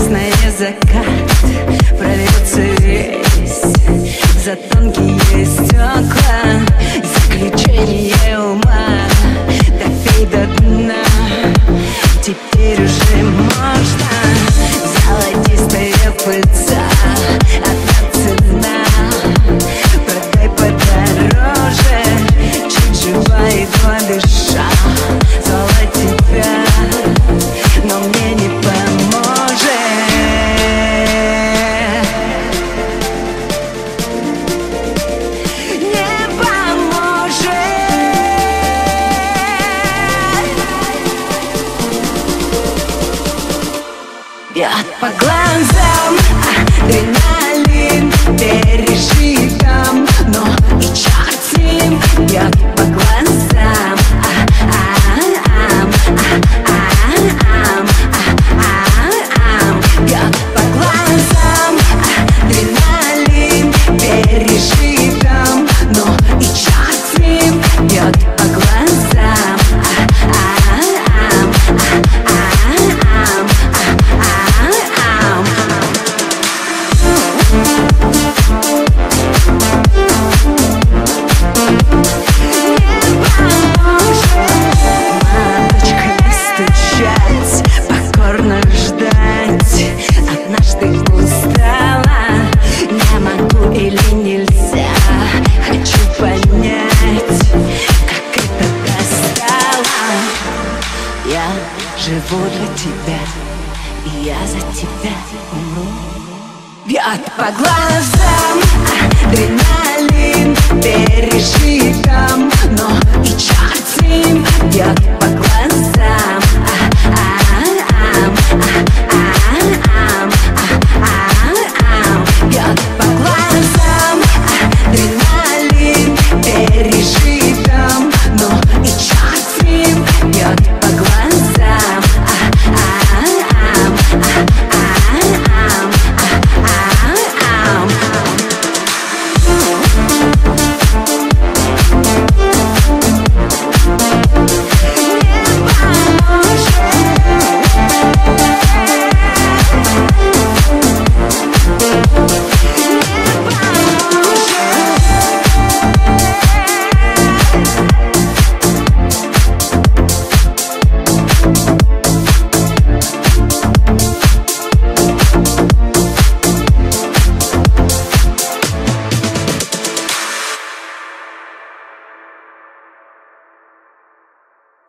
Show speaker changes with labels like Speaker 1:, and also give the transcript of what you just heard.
Speaker 1: Красный закат прольется весь за тонкие стекла. Заключение ума допей до дна. Теперь уже можно. Золотистая пыльца, одна цена. Продай подороже, чуть жива, едва дыша. Звала тебя, но мне не поможет. Не поможет. Бьет по глазам адреналин, пережитом, но и черт с ним. Бьет по глазам бьет по глазам адреналин, пережитом, но и черт с ним. Бьет по глазам покорно ждать. Однажды устала, не могу или нельзя. Хочу понять, как это достало. Я живу для тебя, и я за тебя умру. Бьет по глазам адреналин, пережитом, но и черт с ним. Бьет по глазам